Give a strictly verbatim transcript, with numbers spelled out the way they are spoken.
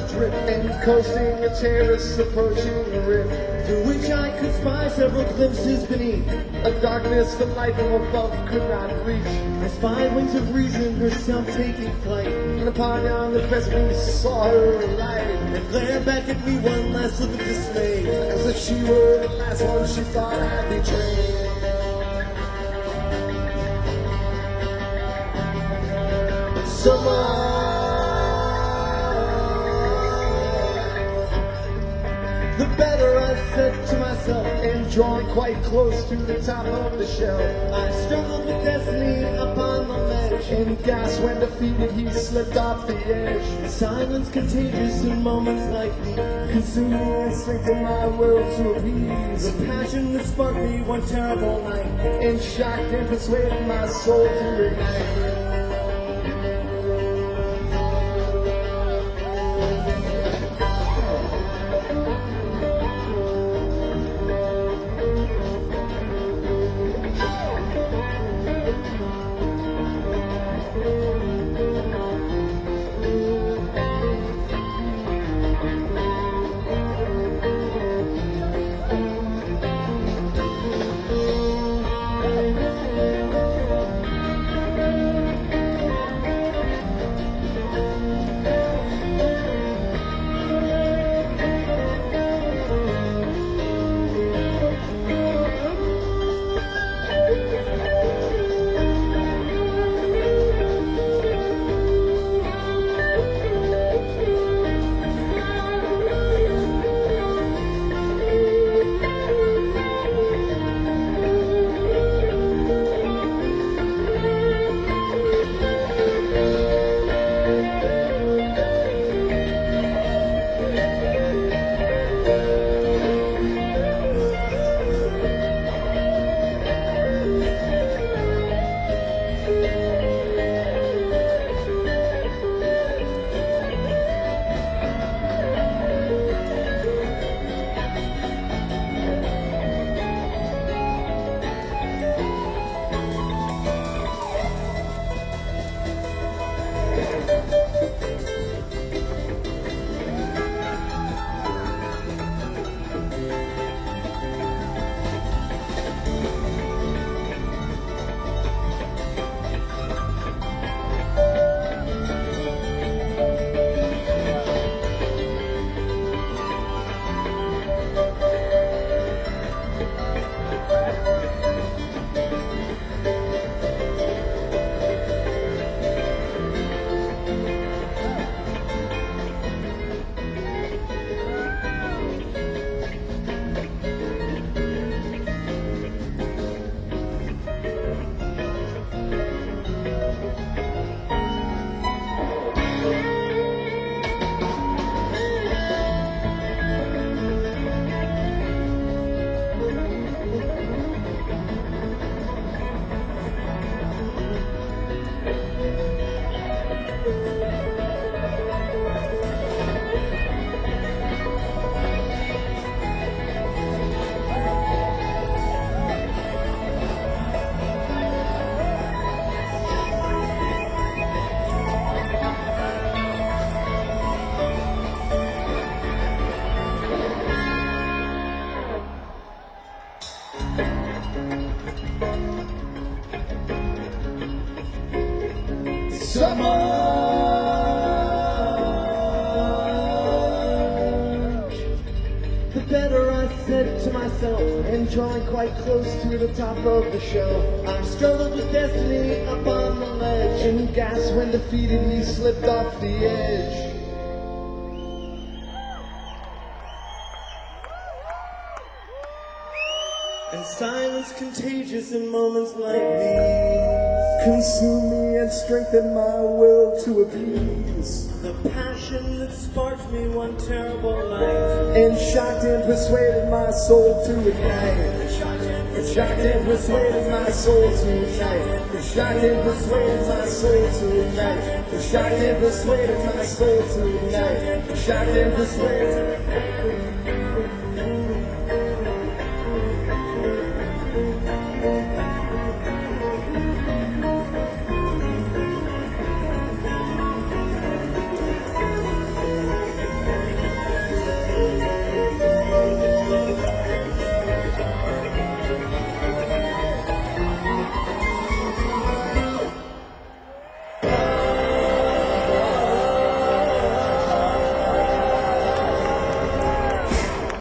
drip and coasting a terrace approaching a rift, through which I could spy several glimpses beneath a darkness the light from above could not reach. I spied wings of reason herself taking flight, And upon yonder precipice saw her alight, and glared back at me one last look of dismay, as if she were the last one she thought had betrayed. Summer, the better I said to myself, and drawn quite close to the top of the shelf, I struggled with destiny upon the ledge, and gasped when defeated he slipped off the edge. silence contagious in moments like these, Consuming and strengthened my will to appease the passion that sparked me one terrible night, and shocked and persuaded my soul to ignite. the better I said to myself, and drawing quite close to the top of the shelf, I struggled with destiny up on the ledge, and gasped when defeated he slipped off the edge. and silence contagious in moments like these. Consume me and strengthen my will to appease The passion that sparked me one terrible night, and shocked and persuaded my soul to ignite. And shocked and persuaded my soul to ignite. And shocked and persuaded my soul to ignite. And shocked and persuaded my soul to ignite. And shocked and persuaded.